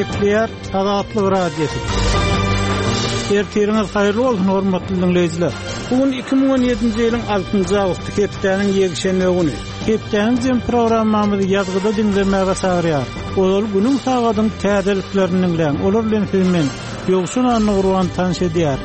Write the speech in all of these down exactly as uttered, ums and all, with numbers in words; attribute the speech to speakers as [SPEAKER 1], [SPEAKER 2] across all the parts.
[SPEAKER 1] Nükleer Tadatlı Radyosu. Ertiriniz hayırlı olsun hormatly dinleyijiler. Bugün iki bin on yedinji ýylyň altynjy awgusty hepdeniň ýekşenme güni. Hepdeniň programmamyzy ýazgyda dinlemäge çagyrýar. Ol günüň sagatyň täzeliklerini bilen, olar bilen filmen ýogşun anly gurwan tanış edýär.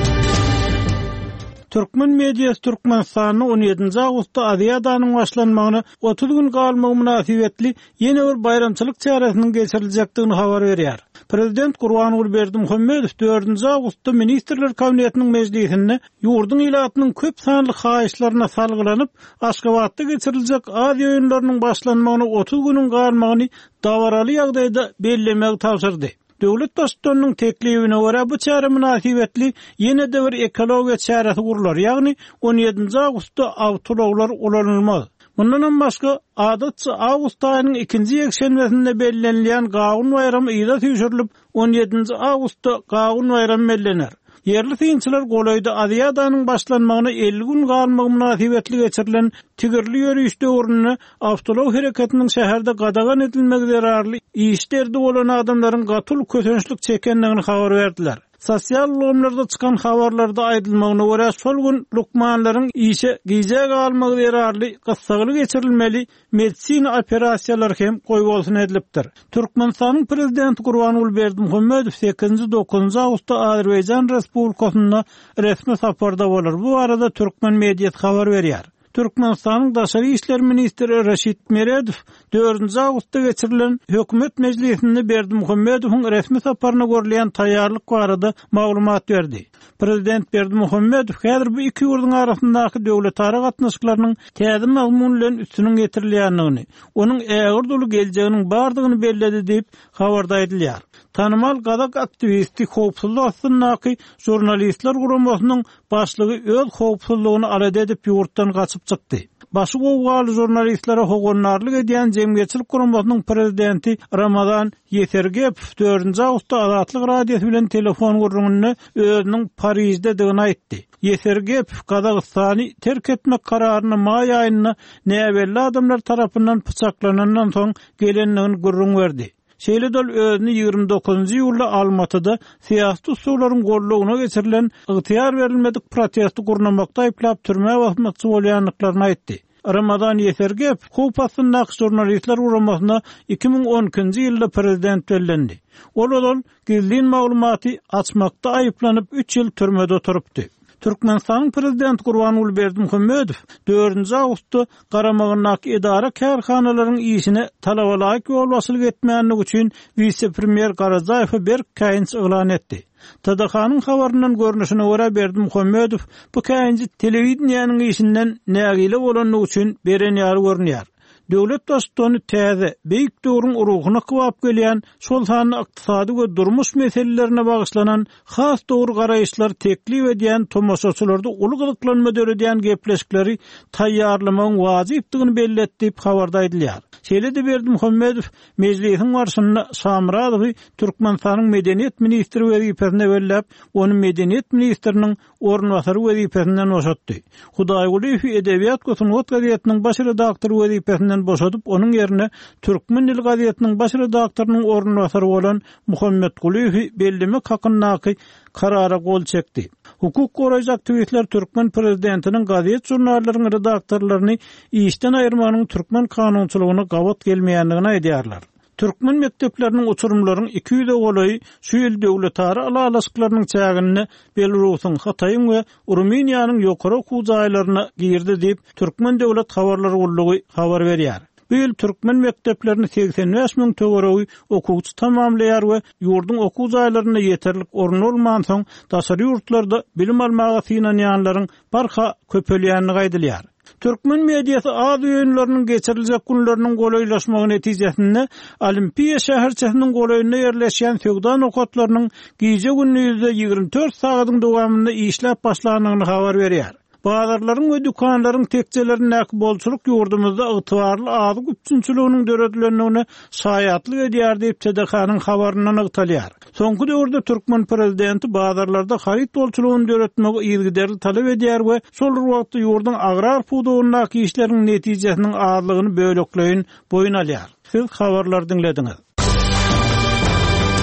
[SPEAKER 1] Türkmen mediýasy Türkmenistanyň on yedinji awgustda Aziýadanyň başlanmagyny otuz gün galmagy münasibetli ýene bir bayramçylyk çäresiniň geçiriljekdigini habar berýär. Prezident Gurbanuly Berdimuhammedow dördünji awgustda Ministrler Kabinetiniň mejlisinde ýurdun ilatynyň köp sanly haýyşlaryna salgylanyp, Aşgabatda geçiriljek Aziýa öýünleriniň başlanmagyny otuz günüň galmagyny dawaraly ýagdaýda bellemäge tapşyrdy. Döwlet başçysynyň teklibine görä bu çäre münasibetli ýene de bir ekologiýa çäresi gurular. Ýagny on yedinji awgustda awtologlar ulanylmaz. Bundan başga adatçy awgust aýynyň ikinji ýekşenmesinde bellenilýän Gawun bayramy ýyla tüýşürilip on yedinji awgustda Gawun bayramy bellener. Yerli synçylar golaýda Aziýadanyň başlanmagyna elli gün galmagy münasibetli geçirilen tigirli ýörüş döwrüne awtolog hereketiniň şäherde gadagan edilmegi zararly işlerde bolan adamlaryň gatul kösünçlik çekendigini habar berdiler. Sosial lomlarda çıkan habarlarda aýdylmagyna görä şol gün lukmanlaryň işe giýjek almagy zararly gyssagyly geçirilmeli medisina operasiýalary hem goý bolsun edilipdir. Türkmenistanyň prezidenti Gurbanuly Berdimuhammedow sekizinji dokuzunji awgustda Azerbaýjan Respublikasyna resmi saparda bolar. Bu arada Türkmen mediýasy habar berýär. Türkmenistanyň Daşary işler ministri Reşit Meredow dördünji awgustda geçirilen hökümet mejlisinde Berdimuhammedowyň resmi saparyna görülen taýýarlyk barada maglumat berdi. Prezident Berdimuhammedow häzir bu iki ýurduň arasyndaky döwletara gatnaşyklarynyň täze mazmun bilen üstüniň getirilýändigini, onuň ägir dolu geljeginiň bardygyny belledi diýip habarda edilýär. Tanymal gadak aktivisti howpsuzlyk aslyndaky jurnalistler guramasynyň başlygy öz howpsuzlygyny alada edip ýurtdan gaçyp çykdy. Başı gowgaly jurnalistlere hogonarlyk edýän jemgyýetçilik guramasynyň prezidenti Ramazan Yetergepow dördünji awgustda Azatlyk radiosu bilen telefon gurrungyny özüniň Parisde digini aýtdy. Yetergepow Kazakstany terk etmek kararyny may aýyna näbelli adamlar tarapyndan pyçaklanandan soň gelenligini gurrun berdi. Şeýledol özüni ýygrimi dokuzunji ýylda Almatyda siýasy usullaryň gollugyna geçirilen ygtyýar berilmedik protesti gurnamakda aýplap türme wagtmaçy bolýanlyklaryny aýtdy. Ramazan Yetergepow Howpasyndaky jurnalistler uramasyna iki bin on ikinji ýylda prezident bellendi. Ol ol gizlin maglumaty açmakda aýyplanyp üç ýyl türmede oturupdy. Türkmenistanyň prezidenti Gurbanuly Berdimuhammedow dördünji awgustda garamagynaky edara kärhanalaryň işine talabalaryk ýol etmänligi üçin vice-premier Garazaýew bir käýinç eglan etdi. T D H-nyň habarynyň görnüşine görä Berdimuhammedow bu käýinçi telewizionyanyň işinden nägile bolanyny üçin beren ýary görünýär. Döwlet başçysyny täze, beýik döwrüň urugyna kybap gelýän, şol sany ykdysady we durmuş meselelerine bagyşlanan has dowr garaýyşlar teklip edýän tomoşaçylarda uly gydyklanma döredýän gepleşikleri taýýarlamagyň wajypdygyny belletdi diýip habarda edilýär. Şeýle-de Berdimuhammedow mejlisiň barşyna Şamradowy Türkmenistanyň medeniýet ministri wezipesine bellep, onu medeniýet ministriniň ornwasary wezipesinden boşatdy. Hudaý Guliýew Edebiýat Gosunwat gazetiniň baş redaktory wezipesinden boşadyp, onun ýerine Türkmen dil gazetiniň baş redaktorynyň ornwasary bolan Muhammed Guliýew bellemek hakyndaky karara gol çekdi. Hukuk goraýjy aktivistler Türkmen prezidentiniň gazet jurnallarynyň redaktorlaryny işden aýyrmanyň Türkmen kanunçylygyna gawat gelmeýändigini aýdýarlar. Türkmen mektepleriniň uçurumlaryň iki ýüze golaý şu ýyl döwletara alalasklarynyň çägini Belarusyň, Hataýyň we Rumeniýanyň ýokary okuw jaýlaryna girdi diýip Türkmen döwlet habarlary gullugy habar berýär. Bu ýyl Türkmen mekteplerini seksen beş miň töweregi okuwçy tamamlaýar we ýurdun okuw jaýlaryna ýeterlik orun bolman soň daşary ýurtlarda bilim almagy synanýanlaryň barha köpelýändigi aýdylýar. Türkmen mediýasy Aziýa öýünleriniň geçiriljek günleriniň golaýlaşmagy netijesinde Olimpiýa şäherçesiniň golaýyna ýerleşýän Sögdan okatlarynyň giýje günüňizde ýygrimi dört sagatyň dowamında işläp başlanýanyny habar berýär. Bazarlaryň we dükanlaryň tekçelerindäki bolçuluk ýurdumyzda ygtybarly azyk üçünçüliginiň döredilendigine şaýatlyk edýär diýip T D H-nyň habaryndan ygtalýar. Soňky döwürde Türkmen prezidenti bazarlarda harit bolçulugyny döretmegi ýygyderli talap edýär we şol wagtda ýurdun agrar pudugundaky işleriň netijesiniň azlygyny bölekleýin boyun alýar. Siz habarlar dinlediňiz.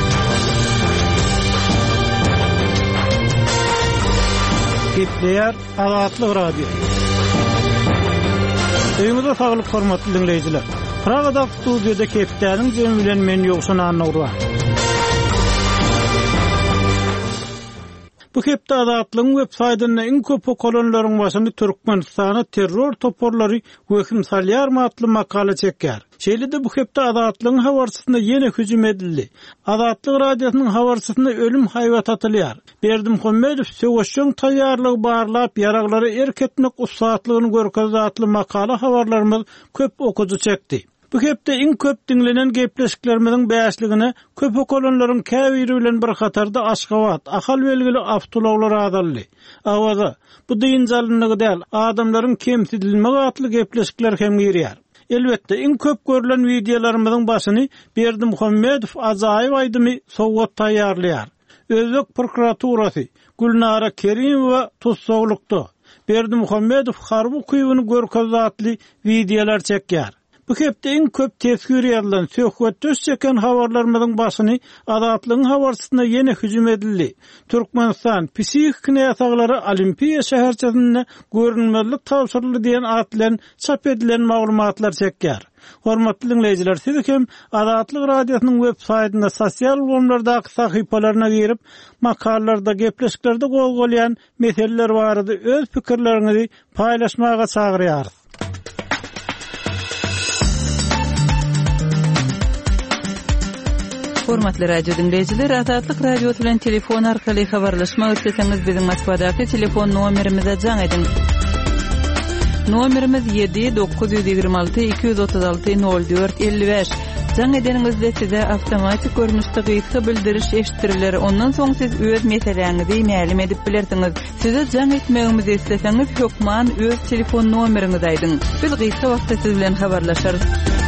[SPEAKER 1] Kepler Azatlyk Radio. Öýüňizde saglyk hormatly dinleýijiler. Pragada studiýada Keplerniň jemi bilen men ýokşan anawra. Bu hepde Azatlygyň web-saýtyna iň köp okulanylaryň başynda Türkmenistana terror toporlary höküm salýar matly makala çekýär. Şeýlede bu hepde Azatlygyň habarçysyna ýene hüjüm edildi. Azatlyk radiosynyň habarçysyna ölüm haýwat atylýar. Berdimuhammedow söwüşçüň taýýarlygy barlap ýaraglary erketmek usatlygyny görkezatly makala habarlarymyz köp okudy çekdi. Bu hepde iň köp dinlenen gepleşiklerimiziň bäşligine köp okulanylaryň käbiri bilen bir hatarda Aşgabat, ahal belgili avtologlar adally. Awaza bu diýinjalnygy däl, adamlaryň kemsidilmegi atly gepleşikler hem girýär. Elbetde iň köp görülen videolarymyzyň başyny Berdimuhammedow ajaýyp aýdymy sowgat taýýarlaýar. Özbek prokuraturasy Gülnara Kerimowa tutsaqlykda Berdimuhammedow harby kuýuny görkezatly videolar çekýär. Bu hepde iň köp tepkir ýarylan söhbet çeken habarlarymyzyň başyny Azatlygyň habarçysyna ýene hüjüm edildi. Türkmenistan psihik näsaglary Olimpiya şäherçesinde görünmezlik tawsyrly diýen at bilen çap edilen maglumatlar çekýär. Hormatly dinleýijiler, siz hem Azatlyk radiosynyň web-saýtyna sosial ulamlardaky sahypalaryna girip, makalalarda, gepleşiklerde gol-golýan meseleler barada öz pikirlerinizi paýlaşmaga çagyrýar.
[SPEAKER 2] Hormatly radio dinleyijiler, Azatlyk radio bilen telefon arkaly habarlaşmak isleseňiz biziň Moskvadaky telefon nomerimize jaň edin. Nomerimiz yedi dokuz yüz ýygrima alty iki yüz otuz alty nol dört elli beş. Jaň edeningizde size awtomatik görnüşde gyýyky bildiriş eşitdiriler. Ondan soň siz öz meseleňizi mälim edip bilersiňiz. Size jaň etmegimizi isleseňiz hökman öz telefon nomeriňizi aýdyň. Biz gyýyky wagtda siz bilen habarlaşarys.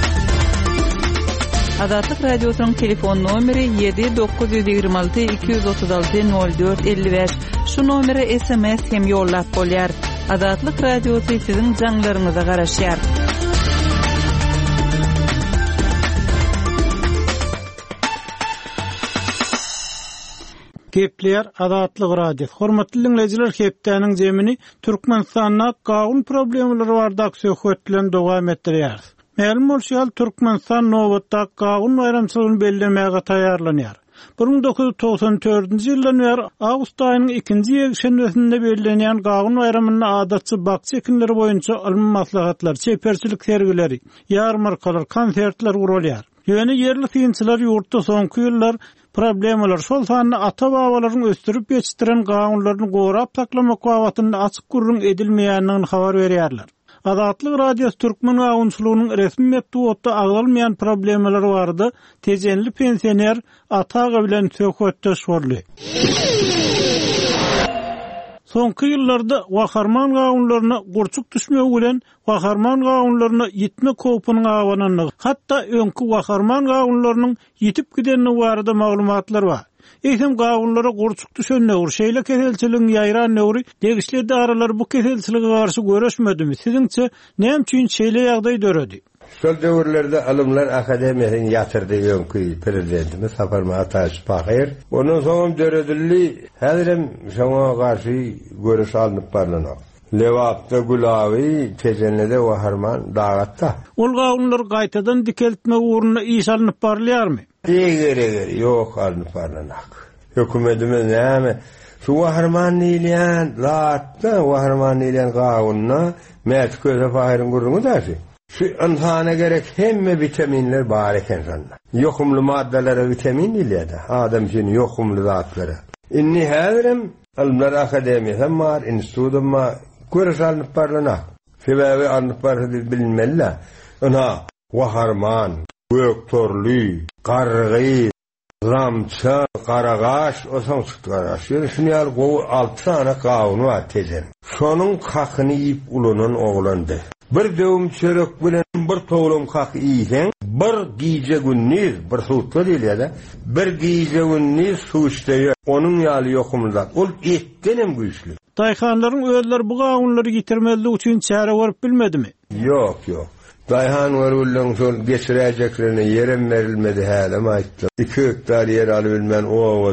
[SPEAKER 2] Azatlyk radiosynyň telefon nomeri yedi dokuz yüz ýygrima alty iki yüz otuz alty nol dört elli beş. Şu nomere S M S hem ýollap bolýar. Azatlyk radiosy siziň jaňlaryňyza garaşýar.
[SPEAKER 1] Kepler Azatlyk radio. Hormatly dinleýijiler, hepdeniň jemini Türkmenistanda gaýun problemleri bardak söhbet bilen dowam etdirýär. Ma'lum bolýar, Türkmenistan nowatda gaýun bayramçylygyny bellemäge taýýarlanýar. bir bin dokuz yüz toksan dördünji ýyldan beri awgust aýynyň ikinji ýekşemberinde bellenýän gaýun bayramyny adatçy bakçy ekinleri boýunça alym maslahatlar, çeperçilik sergileri, ýarmarkalar, konsertler gurulýar. Ýöne yerli synçylar ýurtda soňky ýyllar problemalar şol sanyny ata-babalaryň östürip ýetişdiren gaýunlaryny gorap saklamak wagtyny açyk gurrun edilmeýändigini habar berýärler. Azatlyk radiosu Türkmen gaýunçylygynyň resmi metodda aglymyan problemler bardy. Tejenli pensioner ataga bilen söhbetde şorly. Soňky ýyllarda waharman gaýunlaryna gurçuk düşmegi bilen waharman gaýunlaryna ýitme kopynyň awananyny, hatda öňkü waharman gaýunlarynyň ýitip gidenini barada maglumatlar bar. Eýsem gaýunlara gurçuk düşenler, şeýle keselçiligiň ýaýran näwri degişli daralar bu keselçilige garşy görüşmedimi? Siziňçe näme üçin şeýle ýagdaý döredi?
[SPEAKER 3] Şol döwürlerde alymlar akademiýasyny ýatyrdy öňkü prezidentimiz Saparma Ataş Pahyr. Ondan soň döredildi, häzirem şoňa garşy görüş alınıp barlanak. Lewapda Gulawi tejenlede waharman dagatda.
[SPEAKER 1] Ol gaýunlar gaýtadan dikeltme uğruna iş alınıp barlaýarmy?
[SPEAKER 3] Eger eger ýok alınıp barlanak. Hökümetimiz näme? Şu waharman diýilýän zatda waharman diýilýän gaýunna mäç köze Pahyryň gurruny daşy. Şu insana gerek hemme vitaminler bar eken sanna. Yokumlu maddelere vitamin diýilýär. Adam üçin yokumlu zatlara. Inni häzirem Alımlar Akademiyasy bar, institutum bar, görüş alınıp barlanak. Sebebi alınıp barlanak bilmeliler. Ona waharman, göktorly, gargy, ramça, qaragaş, o soň çıkaraş. Şunu ýaly gowy altı tane gaýun bar tezen. Şonuň hakyny ýyp ulunan oglandy. Bir döwüm çörek bilen bir togulum hak iýsen, bir giýje günniz, bir suwtda diýilýär, bir giýje günniz suwçda onuň ýaly ýokumluk. Ol etdenem güýçli.
[SPEAKER 1] Daýhanlaryň özleri bu gaýunlary ýitirmezlik üçin çäre görüp bilmedimi?
[SPEAKER 3] Ýok, ýok. Daýhan görülen şol geçiräjeklerine ýerem berilmedi häle aýtdy. iki hektar ýer alyp bilmän owada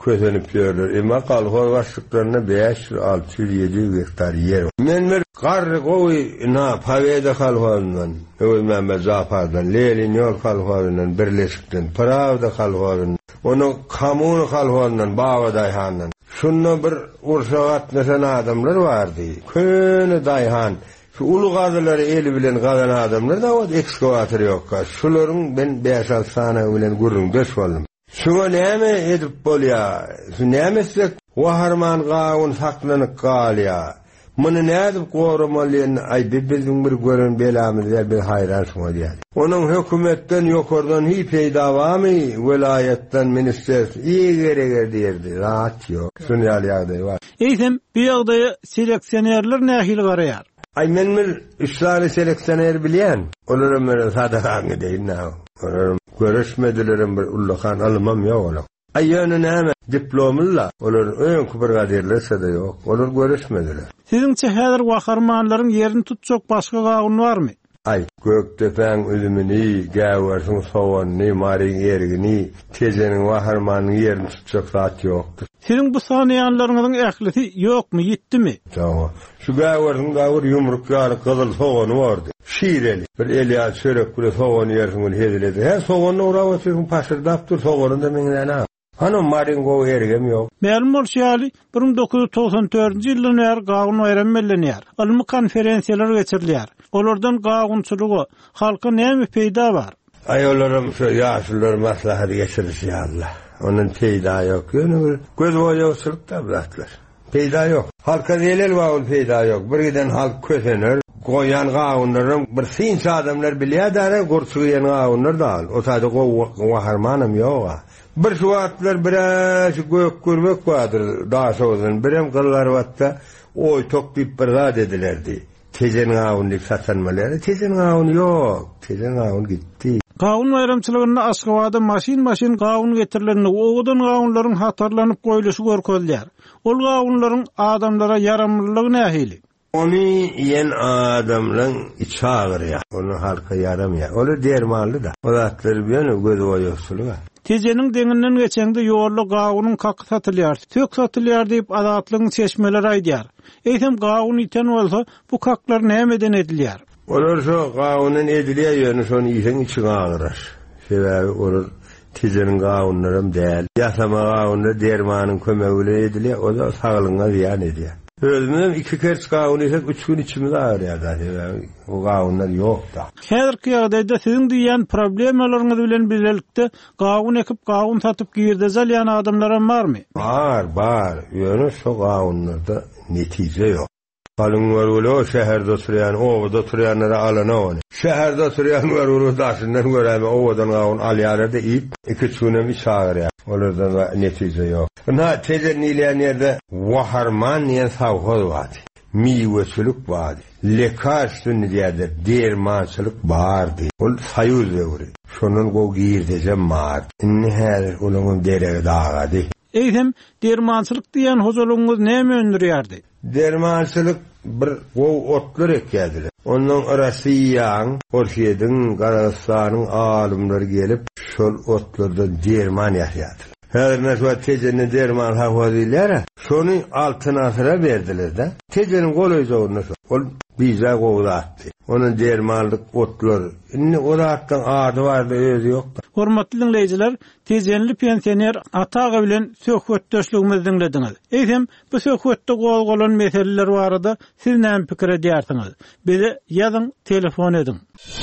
[SPEAKER 3] közenip ýörler. Emma kalhol başlıklarına beş yüz, altı yüz, yedi yüz hektar yer. Men bir garry gowy na paveda kalholundan, öwül Mehmet Zafardan, Lelin yol kalholundan birleşikden, Pravda kalholundan, onu Kamun kalholundan, Baba Dayhan'dan. Şunna bir urşagat nesen adamlar vardı. Köni Dayhan, şu ulu gazyları eli bilen gadan adamlar da o ekskavator yok. Şuların ben beş altı sana bilen gurrun döş boldum. Şuna näme edip bolýar? Şu nämesek waharman gawun saklanyp galýar. Muny nädip goramalyn ay bizden bir gören belamyz ber bir hayran şuna diýär. Onuň hökümetden ýokardan hiç peýda barmy? Welaýetden minister ýegereger diýerdi. Rahat ýok. Şunu ýaly bar.
[SPEAKER 1] Eýsem bu ýagdaýy seleksionerler nähil garaýar?
[SPEAKER 3] Ay men bir üçlari seleksioner bilýän. Olar meni sadagaňy diýnä. Olar görüşmedilerim bir ullahan almam ýok olar. Ay ýöne näme? Diplomyla. Olar öň kubra derlerse de ýok. Olar görüşmediler.
[SPEAKER 1] Siziňçe häzir waharmanlaryň yerini tutjak başga gagun barmy?
[SPEAKER 3] Ay Göktepeň üzümini, Gäwersiň sowanyny, Maryň ergini, Tejeniň waharmanyň yerini tutjak zat ýokdur.
[SPEAKER 1] Siziň bu sanaýanlaryňyň ählisi ýokmy, ýitdimi?
[SPEAKER 3] Tamam. Şu Gäwersiň gäwer ýumruk ýaly gyzyl sowany bardy. Şiireli. Bir Eliýas çörek gule sowany ýersiň hediledi. Her sowany urawa çykyp paşyrdapdyr, sowanyda meňden hanım Maryň go ergem ýok.
[SPEAKER 1] Ma'lum bolýarly bir bin dokuz yüz toksan dörtünji ýyldan bäri gagun öýrenmelenýär. Ilmi konferensiýalar geçirilýär. Olardan gagunçylygy, halka näme peýda bar?
[SPEAKER 3] Aýolaryň şu ýaşlylar maslahaty geçirýärler. Onun peýda ýok. Ýöne göz boýaçylyk tablatlar. Peýda ýok. Halka diýeler wagul peýda ýok. Bir giden halk kösener. Goýan gagunlaryň bir sinç adamlar bilýär-däre, gurçuýan gagunlar dal. O taýda waharmanam ýok. Bir suatlar biraz gök görmek vardır daha soğuzun. Birem kıllar vatta oy tok bir bırda dedilerdi. Tezen gavunlik satanmaları. Tezen gavun yok. Tezen gavun gitti.
[SPEAKER 1] Gavun bayramçılığında Aşgabatda maşin maşin gavun getirilerini oğudan gavunların hatarlanıp koyuluşu görkezler. Ol gavunların adamlara yaramlılığı nähili?
[SPEAKER 3] Onu yen adamların içi ağır ya. Onu halka yaramıyor. Onu dermanlı da. O zatları bir yana göz boyuksulu var.
[SPEAKER 1] Tejeniň deňinden geçende ýorly gagunyň kakı satylýar, tök satylýar diýip adatlygyň çeşmeler aýdýar. Eýsem gagun iten bolsa bu kaklar nämeden edilýär?
[SPEAKER 3] Olar şu gagunyň edilýär ýöne şonu ýeň içi gaýrar. Sebäbi olar tejeniň gagunlarym däl. Ýasama gagunlar dermanyň kömegi bilen edilýär, o da saglyňa ziýan edýär. Özümden iki kers gagun esek üç gün içimiz ağrıyor zaten. O gagunlar yok da.
[SPEAKER 1] Häzirki ýagdaýda siziň diýen problemalaryňyz bilen birlikde gagun ekip gagun satyp girdezalýan adamlar barmy?
[SPEAKER 3] Bar, bar. Ýöne şu gagunlarda netije ýok. Kalınlar öyle o şehirde oturuyan, ovada oturuyanlara alana onu. Şehirde oturuyanlar öyle daşından göreme, ovadan gavun alyarada ip, iki çunemi çağır ya. Onlardan da netice yok. Na tezen ileyen yerde vaharman niyen savhol vardı. Miyveçilik vardı. Lekar üstünü diyedir, dermançılık vardı. Ol sayuz devri. Şunun go girdecem vardı. İnni her ulunun derege dağadı.
[SPEAKER 1] Eýsem dermançylyk diýen hozuluňyz näme öndürýärdi?
[SPEAKER 3] Dermançylyk bir gow otlar ekýärdiler. Ondan arasy ýaň, Orşeýdiň, Garagystanyň alymlary gelip şol otlardan derman ýaşýardylar. Häzir näşe tejeni derman hawazylary şonu altyna asyra berdiler-de. Tejeni golaýjagynda şo. Ol bize gowlatdy. Onun dermanlyk otlar. Inni oratdan ady bardy, özü ýokda.
[SPEAKER 1] Hormatly dinleýijiler, tejenli pensioner Ataga bilen söhbetdeşligimizi dinlediňiz. Eýsem, bu söhbetde gol-golan meseleler barada siz näme pikir edýärsiňiz? Bize ýazyň, telefon ediň.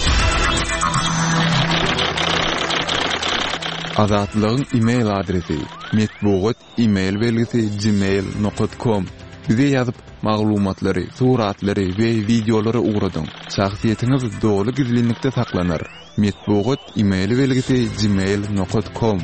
[SPEAKER 4] Azatlygyň e-mail adresi metbugat e-mail belgisi gmail nokta com. Bize ýazyp maglumatlary, suratlary we videolary ugradyň. Şahsiýetiňiz dogry gizlilikde saklanır. Metbugat e-mail belgisi gmail nokta com.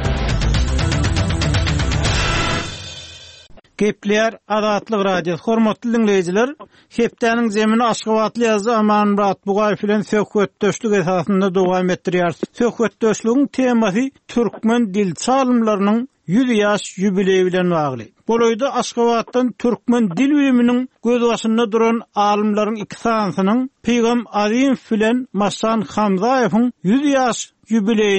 [SPEAKER 1] Gepler Azatlyk radio hormatly dinleýijiler, hepdeniň zemini Aşgabatly ýazgy Aman Murat Bugaýew bilen söhbetdeşlik esasynda dowam etdirýär. Söhbetdeşligiň temasy türkmen dil çalymlarynyň yüz ýaş ýübileýi bilen bagly. Bolaýda Aşgabatdan türkmen dil biliminiň göz başynda duran alymlaryň iki sansynyň Peýgam Azim bilen Masan Hamzaýewiň yüz ýaş ýübileýiniň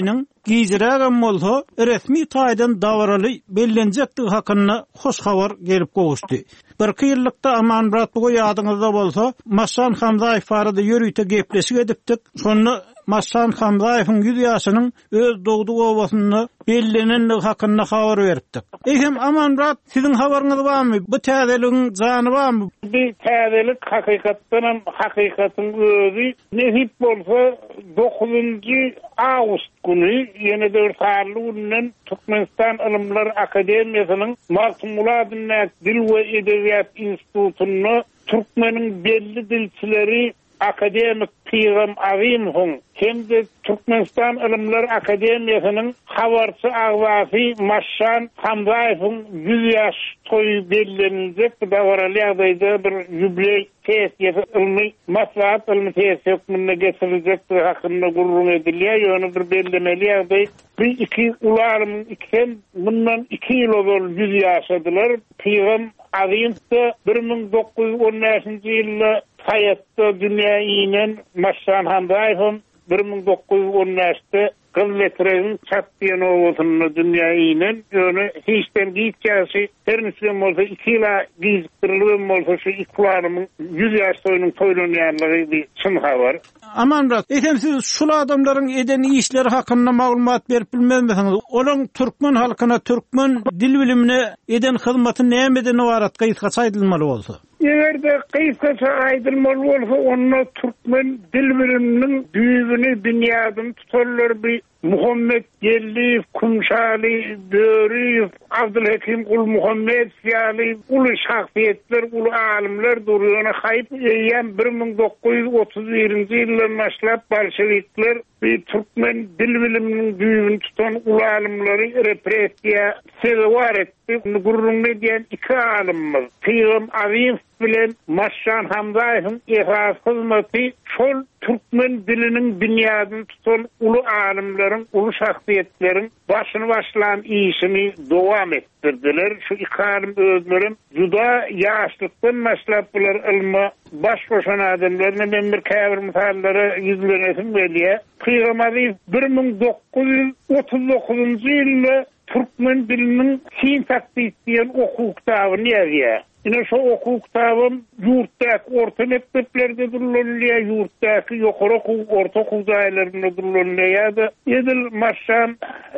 [SPEAKER 1] giyjirägem bolsa resmi taýdan dawraly bellenjekdi hakyna hoş habar gelip gowuşdy. Bir ýyllykda Amanmurat bu ýadyňyzda bolsa, Maşan Hamzaýew barada ýörüýte gepleşik edipdik. Şonu Maşan Hamzaýewiň yüz ýaşynyň öz dogdy obasyny bellenenligi hakyna habar beripdik. Eýhem Amanmurat, siziň habaryňyz barmy? Bu täzeligiň jany barmy?
[SPEAKER 5] Bu täzelik hakykatdan hakykatyň özü nähip bolsa dokuzunçy awgust günü ýene dört harly günden Türkmenistan Ilimler Akademiýasynyň Martmuladyň Dil we Edebiyat Institutuny Türkmeniň belli dilçileri akademik Piğam Azimhun hem de Türkmenistan Ilimler Akademiýasynyň habarçy agzasy Maşan Hamzaýewiň yüz ýaş toýu bellenjek dawraly ýagdaýda bir jubiley tesýeti ilmi maslahat ilmi tesýet hökmüne geçiriljek hakyna gurrun edilýär. Ýöne bir bellemeli ýagdaý. Bir iki ularymyň ikisen bundan iki ýyl ol yüz ýaşadylar. Piğam Azimde bir ming dokuz ýüz on beşinji ýylda hayatda dünýä inen Maşan Hamzaýew bir ming dokuz ýüz on beşde Gılletre'nin çatdiyen oğuzunu dünýä inen ýöne hiçten giyikçäsi her nisbem bolsa iki ýyla giyikdirilýän bolsa şu iklarymyň yüz ýaş toýunyň toýlanýanlygy bir çyn habar.
[SPEAKER 1] Amanmurat, etem siz şul adamlaryň eden işleri hakyna maglumat berip bilmezmiňiz? Olaň türkmen halkyna, türkmen dil bilimine eden hyzmaty nämeden ibarat gaýtga saýdylmaly bolsa?
[SPEAKER 5] Egerde gaýtga aýdylmaly bolsa, onda türkmen dil biliminiň düýbüni dünýäden tutarlar bir Muhammed Gelliyev, Kumşali, Döriyev, Abdülhakim Kul Muhammed ýaly ulu şahsiýetler, ulu alimler durýany haýyp eýen bir ming dokuz ýüz otuz birinji ýyldan başlap bolşewikler bir türkmen dil biliminiň düýbüni tutan ulu alimleri repressiýa sebäp etdi. Gurrun diýen iki alimmiz, Piğam Azimov bilen Maşan Hamzaýewiň ihras hyzmaty şol türkmen diliniň dünýäden tutan ulu alimleriň, ulu şahsiýetleriň başyny başlan işini dowam etdirdiler. Şu iki alim özleri juda ýaşlykdan başlap bular ilmi baş goşan adamlaryň men bir käbir misallary ýüzlenesim gelýär. Piğam Azimov bir ming dokuz ýüz otuz dokuzunçy ýylda türkmen diliniň syntaksy diýen okuw kitabyny ýazýar. Ine şu okuw kitabym ýurtdaky orta mekteplerde durulanýar, ýurtdaky ýokary okuw, orta okuw daýrlarynda durulanýar. Edil Maşan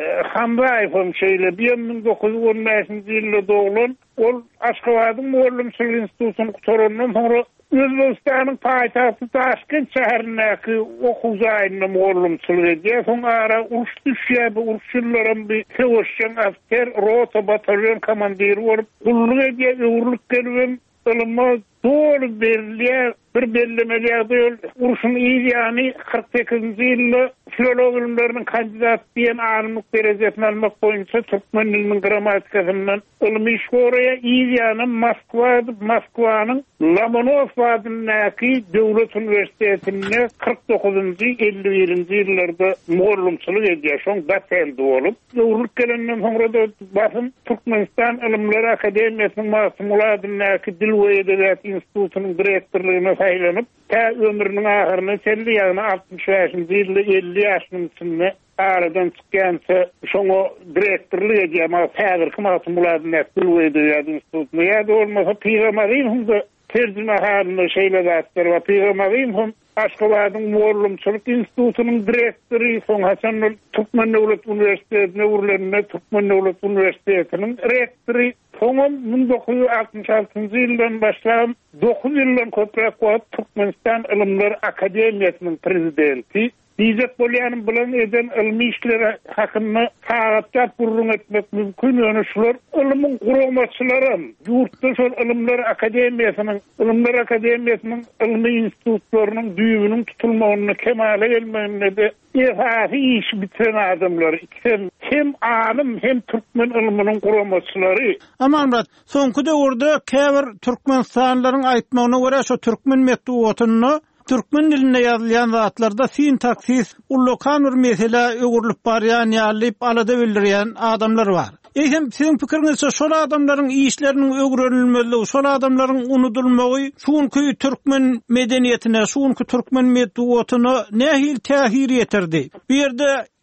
[SPEAKER 5] Hamzaýew şeýle bir ming dokuz ýüz on beşinji ýylda doglan, ol Aşgabatyň Muallimçilik institutyny gutarandan soňra Özbekistanyň paýtagty Taşkent şäherindäki okuw zaýynyň muallimçilik edýär. Soňra uruş düşýär, bu uruşçylaryň bir teoşen asker, rota batalyon komandiri bolup, gulluk edýär, öwürlük gelýär, ilmi doğru berilýär. Bir bellemeli ýagdaý uruşyň ýyly kırk sekizinji ýylda filolog ilimleriniň kandidat diýen alimlik derejesini almak boýunça türkmen diliniň grammatikasynyň ilmi şoraýa ýyly Moskwa, Moskwanyň Lomonov adyndaky döwlet universitetinde kırk dokuzunçy elli birinji ýyllarda muallimçilik edýär. Şoň gatelde bolup, öwürlük gelenden soňra da basym Türkmenistan Ilimler Akademiýasynyň Martmuladyň Dil we Edebiyat Institutunyň direktorlugyna saýlanyp, ta ömrüniň ahyryna çeldi, ýagny altmış beşinji ýylda elli ýaşynyň içinde aradan çykýança şoňa direktorlyk edýär. Häzirki Martmuladyň Dil we Edebiyat Institutuny ýa-da bolmasa Piğam Azimow'da tercüme halinde şeýle zatlar we Piğam Azimov'un Aşgabatyň Muallimçilik institutunyň direktori, soň Hasan Türkmen Döwlet Üniversitetine urulanyna Türkmen Döwlet Üniversitetiniň rektori. Soň ming dokuz ýüz altmış altynjy ýyldan başlap dokuz ýyldan köprek wagt Türkmenistan Ilimler Akademiýasynyň prezidenti. Diyecek bolýanym bilen eden ilmi işleri hakyna taýyp gurrun etmek mümkin. Ýöne şular ilmiň guramaçylary ýurtda şol Ilimler Akademiýasynyň, Ilimler Akademiýasynyň ilmi institutlarynyň düýbüniň tutulmagyny kemale gelmeginde de esasy iş bitiren adamlar. İkisi hem alim hem türkmen ilminiň guramaçylary.
[SPEAKER 1] Amanmurat, soňky döwürde käbir türkmenstanlaryň aýtmagyna görä şo türkmen metduwatyny türkmen dilinde ýazylýan zatlarda sintaksis ullokan bir mesele öwürlüp barýan ýalyp alada bildirýän adamlar bar. Eýhem siziň pikiriňizçe şol adamlaryň işleriniň öwrenilmeli, şol adamlaryň unutulmagy şuňky türkmen medeniýetine, şuňky türkmen medeniýetine nähil täsir ýetirdi? Bu ýerde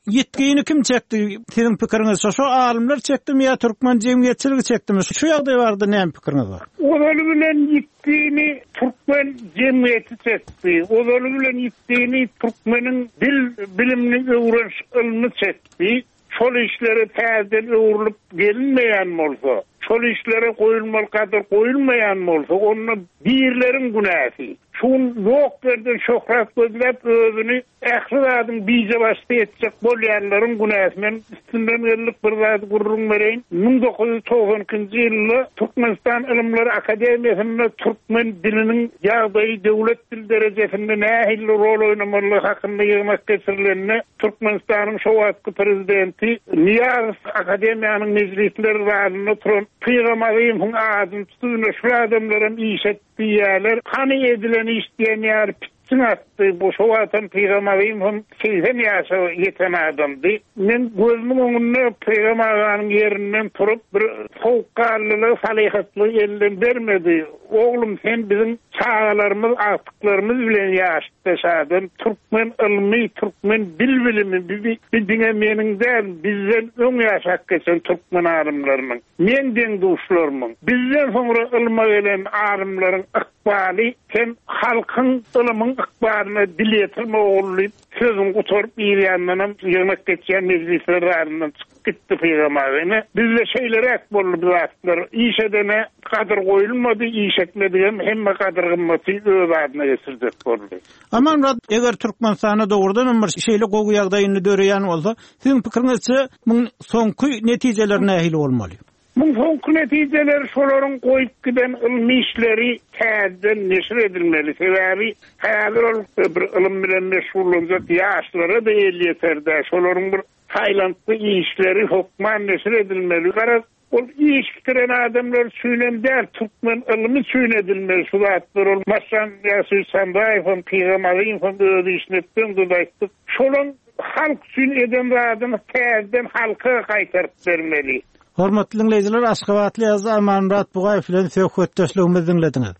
[SPEAKER 1] yetgeyini kim çekdi? Sizin pikiriňiz şo alimler çekdimi ya Türkmen jemgyýetçiligi çekdimi? Şu ýagdaý bardy, näme pikiriňiz bar?
[SPEAKER 5] Olar bilen yetgeyini Türkmen jemgyýeti çekdi. Olar bilen yetgeyini Türkmeniň dil bilimini öwrenş ilmi çekdi. Şol işleri täzeden öwrülip gelinmeýän bolsa, şol işlere goýulmaly kadar goýulmaýan bolsa, onu birlerin günäsi. Şun ýok berden şöhret gözläp özüni ähliladyň bize başda etjek bolýanlaryň günäsinden üstünden gelip bir zat gurrun bereýin. bin dokuz yüz doksan ikinji ýylda Türkmenistan Ilimler Akademiýasynda türkmen diliniň ýagdaýy döwlet dil derejesinde nähil rol oýnamaly hakynda ýygmak geçirilenine Türkmenistanyň şo wagtky prezidenti Niyaz Akademiýanyň meclisleri raýatynda turan Pygamberyň adyny tutunyň şu adamlaryň işetdiği ýerler kany edilen işleyen yer pitsin attı. Bu şovatan Peygamberim hon seksen ýaşa ýeten adamdy. Men gözümün öňünde Peygamberin ýerinden turup bir sowqarlylyk, salihatly elden bermedi. Oglum sen bizim çağalarymız, artyklarymız bilen ýaşaşadyn. Türkmen ilmi, Türkmen dil bilimi biziňe meningden bizden öň ýaşak geçen Türkmen alimleriň. Menden duşlarymyň. Bizden soňra ilme gelen alimleriň ykbaly sen halkyň ilmiň ykbalyna dil ýetirme oglup sözüň guturup bir ýandan ýygmak geçen meclisler arasyndan çykyp gitdi Peygamberine. Bizde şeýler ek boldy bu wagtlar. İşedene kadyr goýulmady, işetmedigen hemme kadyr gymmaty öz adyna geçirdik boldy.
[SPEAKER 1] Aman rad, eger Türkmenistana dogrudan bir şeýle gowy ýagdaýyny döreýän bolsa, siziň pikiriňizçe bu soňky netijeler nähil bolmaly?
[SPEAKER 5] Bu soňky netijeler şolaryň goýup giden ilmi işleri täzeden neşir edilmeli. Sebäbi häzir bir ilim bilen meşgullanjak ýaşlara da ýeterde. Şolaryň bir taýlandly işleri hokman neşir edilmeli. Garaz ol iş bitiren adamlar süýlemdär, Türkmen ilmi süýnedilmeli. Şu zatlar ol maşan ýa-da Sandaýew, Peygamberin öňünde işletdiň dudaýdyk. Şolaň halk süýneden adyny täzeden halka gaýtaryp bermeli.
[SPEAKER 1] Hormatly dinleyijiler, Aşgabatly ýazgy Amanrat Bugaýew bilen söhbetdeşligimizi dinlediňiz.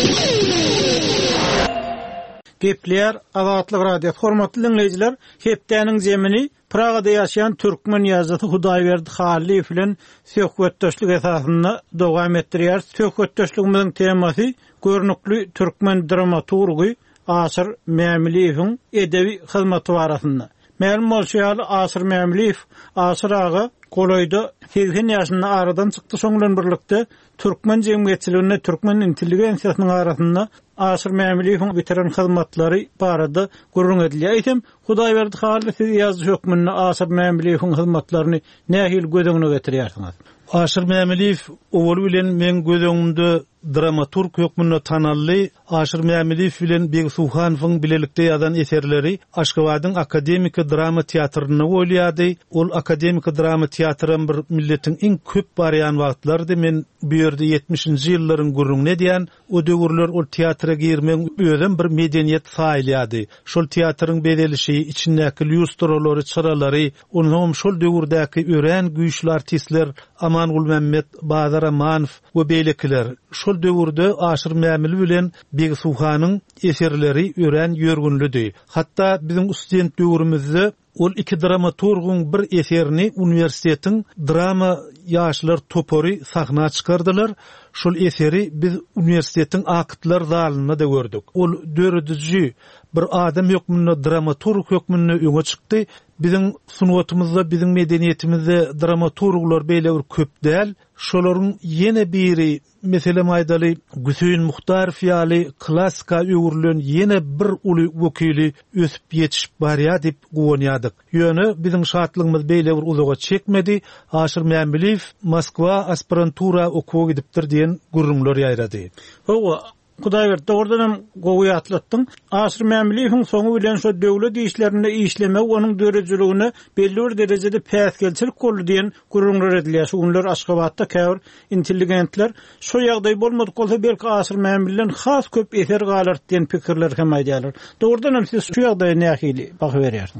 [SPEAKER 1] Gepler Azatlyk radio. Hormatly dinleyijiler, hepdäniň zemini Pragada ýaşaýan türkmen ýazgy Hudaýberdi Haliliýew bilen söhbetdeşlik esasynda dowam etdirýär. Söhbetdeşligimiziň temasy görnükli türkmen dramaturgy Asyr Mämiliýewiň edebi hyzmaty barasynda. Mälum bolýaly Asyr Mämiliýew Asyr aga Koloyda seksen ýaşynda aradan çykdy, soňlan birlikde türkmen jemgyýetçiligine, türkmen intelligensiýasynyň arasynda Asyr Mämiliýewiň bitiren hyzmatlary barada gurrun edilýär. Eýsem, Hudaýberdi Haliliýew ýazgy hökmünde Asyr Mämiliýewiň hyzmatlaryny nähil gödüňe getirýärsiňiz?
[SPEAKER 6] Asyr Mämiliýew owul bilen men gödüňümde dramaturg hökmünde tanally. Asyr Mämiliýew bilen Beg Suhanowyň bilelikde ýazan eserleri Aşgabatyň akademik drama teatryna bolýardy. Ol akademik drama teatryn bir milletiň iň köp barýan wagtlardy. Men bu ýerde ýetmişinji ýyllaryň gurrun edýän, o döwürler ol teatra girmek özüm bir medeniýet saýlýady. Şol teatryň bedelişi, içindäki lyustrolary, çyralary, onuň şol döwürdäki ören güýçli artistler Amangul Memmet, Bazar Amanow we beýlekiler. Şol döwürde Asyr Mämiliýew bilen Beg Suhanyň eserleri ören ýörgünlüdi. Hatda biziň student döwrümizde ol iki dramaturgyň bir eserini universitetiň drama ýaşlar topory sahna çykardylar. Şol eseri biz universitetiň akytlar zalyna da gördük. Ol dörediji bir adam hökmünde, dramaturg hökmünde öňe çykdy. Biziň sunwatymyzda, biziň medeniýetimizde dramaturglar beýle bir köp däl. Şolaryň ýene biri meselem aýdaly Güseýin Muhtarow ýaly klassika öwrülen ýene bir uly wekili ösüp ýetişip barýar dip gowanýardyk. Ýöne biziň şatlygymyz beýle bir uzaga çekmedi. Asyr Mämiliýew Moskwa aspirantura okuwa gidipdir diýen gurrunlar ýaýrady.
[SPEAKER 1] Owa Hudaýberdi dogrudan gowy atlatdyň. Asyr Mämiliýewiň soňu bilen şo döwlet işlerinde işlemek onuň dörejiligine belli bir derejede päsgelçilik boldy diýen gurrunlar edilýär. Şunlar Aşgabatda käwir intelligentler şo ýagdaý bolmadyk bolsa belki Asyr Mämiliýewiň has köp eser galar diýen pikirler hem aýdýarlar. Dogrudan hem siz şu ýagdaýa nähili baky berýärsiňiz?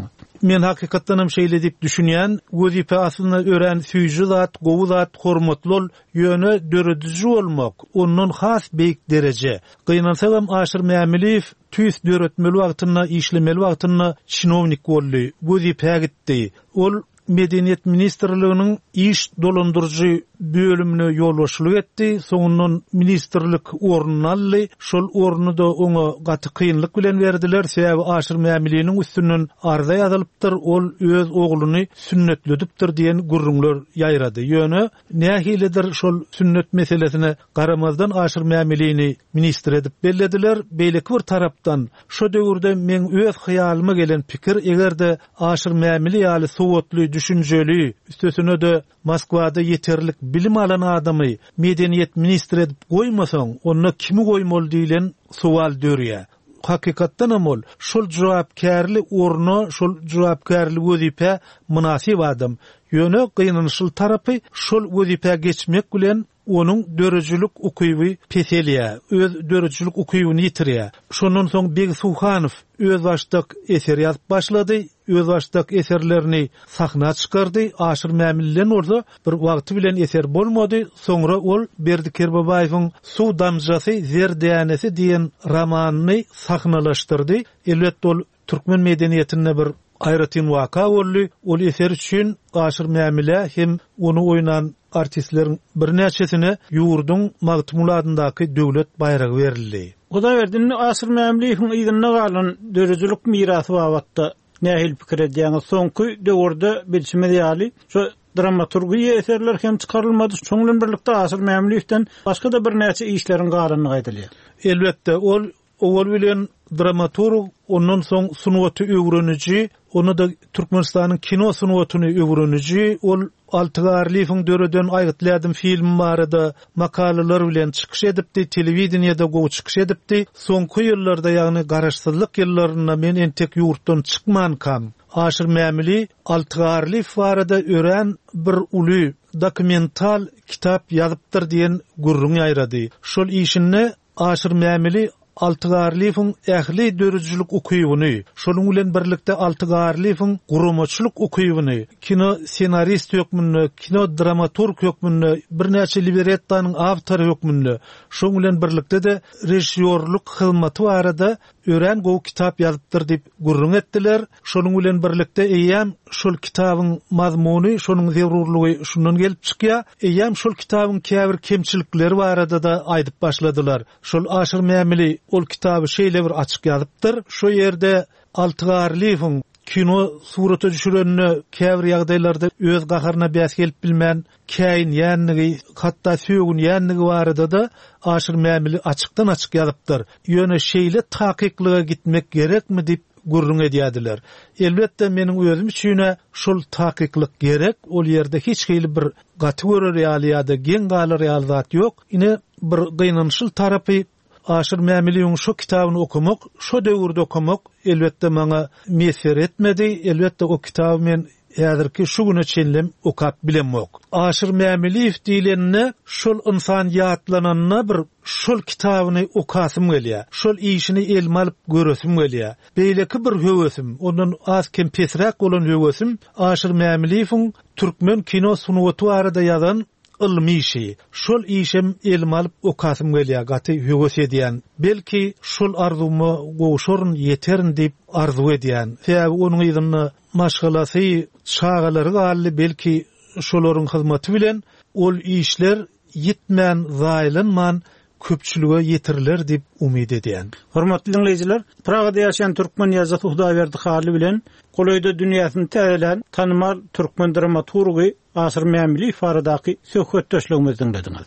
[SPEAKER 6] men hakykatdanam şeýle diýip düşünýän, wezipe aslynda ören süýji zat, gowy zat, hormatly ol, ýöne dörediji bolmak, ondan has beýik derece. Gynansalam Aşyr Mämiliýew tüýs döretmeli wagtyna, işlemeli wagtyna çinovnik boldy, wezipe gitdi. Ol Medeniýet Ministrliginiň iş dolandyrjy bölümine ýolbaşçylyk etdi. Soňundan ministrlik ornuny aldy. Şol ornuny da oňa gaty kynlyk bilen berdiler. Sebäbi Aşyr Mämiliýewiň üstünden arza ýazylypdyr. Ol öz ogluny sünnetledipdir diýen gurrunlar ýaýrady. Ýöne nähilidir şol sünnet meselesine garamazdan Aşyr Mämiliýini ministr edip bellediler. Beýleki bir tarapdan şo döwürde men öz hayalyma gelen pikir, egerde Aşyr Mämiliýe ýaly sowatly, düşünjeli, üstesine de Moskwada yeterlik bilim alan adamy medeniýet ministri edip goýmasaň, onda kimi goýmaly diýilen sowal dörýär. Hakykatdan amol şol jogapkärli orna, şol jogapkärli wezipe münasip adam. Ýöne gynanyşyl tarapy şol wezipe geçmek bilen onun dörejülük ukyby peselýär, öz dörejülük ukybyny ýitirýär. Şondan soň Beg Suhanow öz başlyk eser ýazyp başlady, öz başlyk eserlerini sahna çykardy. Aşyr Mämiliýeň orada bir wagty bilen eser bolmady. Soňra ol Berdiker Babaýewiň Suw damjasy, Zer dänesy diýen romanyny sahnalaşdyrdy. Elbetde ol türkmen medeniýetine bir aýratyn waka boldy. Ol eser üçin Aşyr Mämiliýe hem onu oýnan artistleriň bir näçesine ýurdun Magtymul adyndaky döwlet bayragy berildi.
[SPEAKER 1] Oda berdini Aşyr Mämiliýewiň ýygyna galan dörejilik mirasy wagtda nähil pikir edýän soňky döwürde bilşimde ýaly şo dramaturgiýa eserler hem çykarylmady. Şoňlan birlikde Aşyr Mämiliýewden başga da bir näçe işleriň galanyny gaýdylýar. Elbetde ol owal bilen dramaturg, ondan soň sunuwaty öwreniji, onu da Türkmenistanyň kino sunuwatyny öwreniji, ol Altygarlyň döreden aýytladım film barada makalalar bilen çykyş edipdi, telewizionyada gowy çykyş edipdi. Soňky ýyllarda, ýagny garaşsyzlyk ýyllarynda men entek ýurtdan çykman kam. Aşyr Mämiliýe Altygarly barada ören bir uly dokumental kitap ýazypdyr diýen gurrun ýaýrady. Şol işini Aşyr Mämiliýe Altygarlyň ähli dörejülük ukybyny, şonuň bilen birlikde Altygarlyň gurumaçylyk ukybyny, kino senarist hökmünde, kino dramaturg hökmünde, bir näçe librettanyň awtory hökmünde, şonuň bilen birlikde de rejissörlük hyzmaty barada ören gowy kitap ýazypdyr diýip gurrun etdiler. Şonuň bilen birlikde eýäm şol kitabyň mazmuny, şonuň zerurlygy şundan gelip çykýar. Eýäm şol kitabyň käbir kemçilikleri barada da aýdyp başladylar. Şol Aşyr Mämiliýe ol kitaby şeýle bir açyk ýazypdyr. Şo ýerde Altygarlyň kino suraty düşürenine käbir ýagdaýlarda öz gaharyna bäs gelip bilmän käýin ýanlygy, hatda söýgün ýanlygy barada da Aşyr Mämiliýe açykdan açyk ýazypdyr. Ýöne şeýle takyklykka gitmek gerekmi diýip gurrun edýärdiler. Elbetde meniň özüm üçin şol takyklyk gerek. Ol ýerde hiç hili bir gaty görür ýaly gen galar ýaly zat ýok. Ine bir gynanyşyl tarapy Aşyr Mämiliýeň şu kitabyny okumak, şu döwürde okumak elbetde maňa meser etmedi. Elbetde o kitaby men häzirki şu güne çenlem okap bilenmok. Aşyr Mämiliýew diýilenne şol insan ýatlananyna bir şol kitabyny okasym gelýär. Şol işini elme alyp göresim gelýär. Beýleki bir höwesim, ondan az kem pesrak bolan höwesim Aşyr Mämiliýewiň türkmen kino sunuwaty barada ýazan ilmi işi. Şol işim elme alyp okasym gelýär, gaty höwes edýän. Belki şol arzumy gowşaryn ýeterin diýip arzu edýän. Sebäbi onuň ýygyny maşgalasy, çağalary gally, belki şolaryň hyzmaty bilen ol işler ýitmän, zaýlanman köpçülüge ýetiriler diýip umyd edýän. Hormatly dinleýijiler, Pragada ýaşaýan türkmen ýazat Hudaýberdi Haly bilen golaýda dünýäsini täzelen tanymal türkmen dramaturgy Aşyr Mämiliýew baradaky söhbetdeşligimizi dinlediňiz.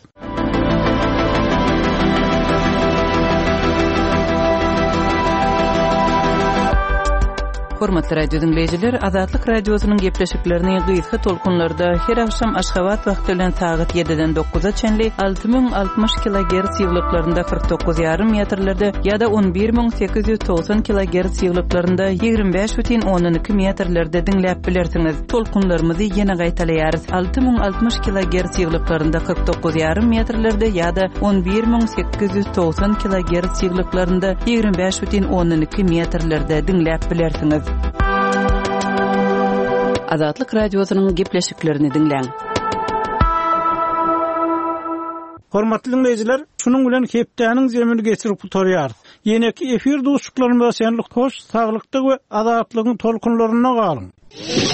[SPEAKER 2] Hormatly radio dinleyijiler, Azatlyk radiosynyň gepleşiklerini gyzgy tolkunlarda her akşam Aşgabat wagty bilen saat ýediden dokuza çenli alty ming altymyş kilohertz ýyglyklarynda kırk dokuz ýarym metrlerde ýa-da on bir ming sekiz ýüz togson kilohertz ýyglyklarynda ýigirmi beş бүтүн on iki metrlerde dinläp bilersiňiz. Tolkunlarymyzy ýene gaýtaýarys. alty ming altymyş kilohertz ýyglyklarynda kırk dokuz ýarym metrlerde ýa-da on bir ming sekiz ýüz togson kilohertz ýyglyklarynda ýigirmi beş бүтүn on iki metrlerde dinläp bilersiňiz. Azatlyk radiosynyň gepleşiklerini dinleň.
[SPEAKER 1] Hormatly dinleyijiler, şunun bilen hepdäniň zemini geçirip tutarýar. Ýene-ki efir duşuklarynda şenlik hoş, saglykdyk we azatlygyň tolkunlaryna galyň.